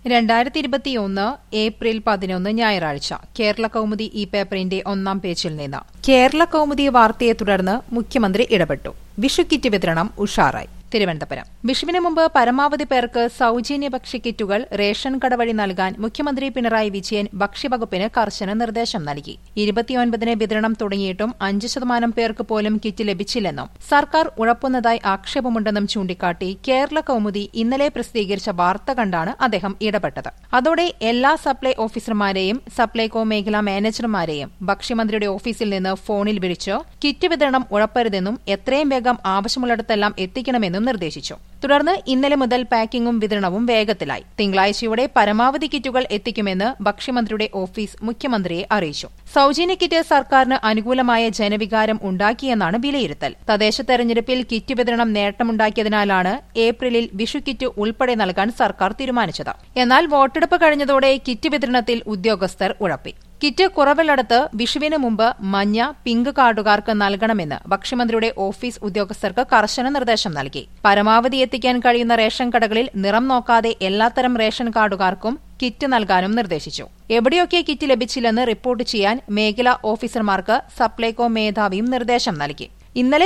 2021 April 11 ഞായറാഴ്ച കേരള കൗമുദി ഈ പേപ്പറിന്റെ ഒന്നാം പേജിൽ നിന്ന് കേരള കൗമുദി വാർത്തയെ തുടർന്ന് മുഖ്യമന്ത്രി ഇടപെട്ടു. വിഷുക്കിറ്റ് വിതരണം ഉഷാറായി. തിരുവനന്തപുരം വിഷുവിന് മുമ്പ് പരമാവധി പേർക്ക് സൌജന്യ ഭക്ഷ്യക്കിറ്റുകൾ റേഷൻ കട വഴി നൽകാൻ മുഖ്യമന്ത്രി പിണറായി വിജയൻ ഭക്ഷ്യവകുപ്പിന് കർശന നിർദ്ദേശം നൽകി. 29-ന് വിതരണം തുടങ്ങിയിട്ടും 5% പേർക്ക് പോലും കിറ്റ് ലഭിച്ചില്ലെന്നും സർക്കാർ ഉഴപ്പുന്നതായി ആക്ഷേപമുണ്ടെന്നും ചൂണ്ടിക്കാട്ടി കേരള കൗമുദി ഇന്നലെ പ്രസിദ്ധീകരിച്ച വാർത്ത കണ്ടാണ് അദ്ദേഹം ഇടപെട്ടത്. അതോടെ എല്ലാ സപ്ലൈ ഓഫീസർമാരെയും സപ്ലൈകോ മേഖലാ മാനേജർമാരെയും ഭക്ഷ്യമന്ത്രിയുടെ ഓഫീസിൽ നിന്ന് ഫോണിൽ വിളിച്ച് കിറ്റ് വിതരണം ഉഴപ്പരുതെന്നും എത്രയും വേഗം ആവശ്യമുള്ളിടത്തെല്ലാം എത്തിക്കണമെന്നും നിർദ്ദേശിച്ചു. തുടർന്ന് ഇന്നലെ മുതൽ പാക്കിംഗും വിതരണവും വേഗത്തിലായി. തിങ്കളാഴ്ചയോടെ പരമാവധി കിറ്റുകൾ എത്തിക്കുമെന്ന് ഭക്ഷ്യമന്ത്രിയുടെ ഓഫീസ് മുഖ്യമന്ത്രിയെ അറിയിച്ചു. സൌജന്യ കിറ്റ് സർക്കാരിന് അനുകൂലമായ ജനവികാരം ഉണ്ടാക്കിയെന്നാണ് വിലയിരുത്തൽ. തദ്ദേശ തെരഞ്ഞെടുപ്പിൽ കിറ്റ് വിതരണം നേട്ടമുണ്ടാക്കിയതിനാലാണ് ഏപ്രിലിൽ വിഷു കിറ്റ് ഉൾപ്പെടെ നൽകാൻ സർക്കാർ തീരുമാനിച്ചത്. എന്നാൽ വോട്ടെടുപ്പ് കഴിഞ്ഞതോടെ കിറ്റ് വിതരണത്തിൽ ഉദ്യോഗസ്ഥർ ഉഴപ്പി. കിറ്റ് കുറവുള്ളിടത്ത് വിഷുവിന് മുമ്പ് മഞ്ഞ, പിങ്ക് കാർഡുകാർക്ക് നൽകണമെന്ന് ഭക്ഷ്യമന്ത്രിയുടെ ഓഫീസ് ഉദ്യോഗസ്ഥർക്ക് കർശന നിർദ്ദേശം നൽകി. പരമാവധി എത്തിക്കാൻ കഴിയുന്ന റേഷൻ കടകളിൽ നിറം നോക്കാതെ എല്ലാത്തരം റേഷൻ കാർഡുകാർക്കും കിറ്റ് നൽകാനും നിർദ്ദേശിച്ചു. എവിടെയൊക്കെ കിറ്റ് ലഭിച്ചില്ലെന്ന് റിപ്പോർട്ട് ചെയ്യാൻ മേഖലാ ഓഫീസർമാർക്ക് സപ്ലൈകോ മേധാവിയും നിർദ്ദേശം നൽകി. ഇന്നലെ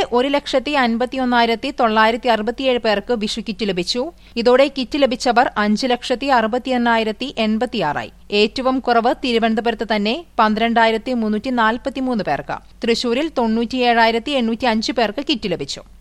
1,51,967 പേർക്ക് വിഷു കിറ്റ് ലഭിച്ചു. ഇതോടെ കിറ്റ് ലഭിച്ചവർ 5,60,61,086 ആയി. ഏറ്റവും കുറവ് തിരുവനന്തപുരത്ത് തന്നെ 12,343 പേർക്ക്. തൃശൂരിൽ 97,805 പേർക്ക് കിറ്റ് ലഭിച്ചു.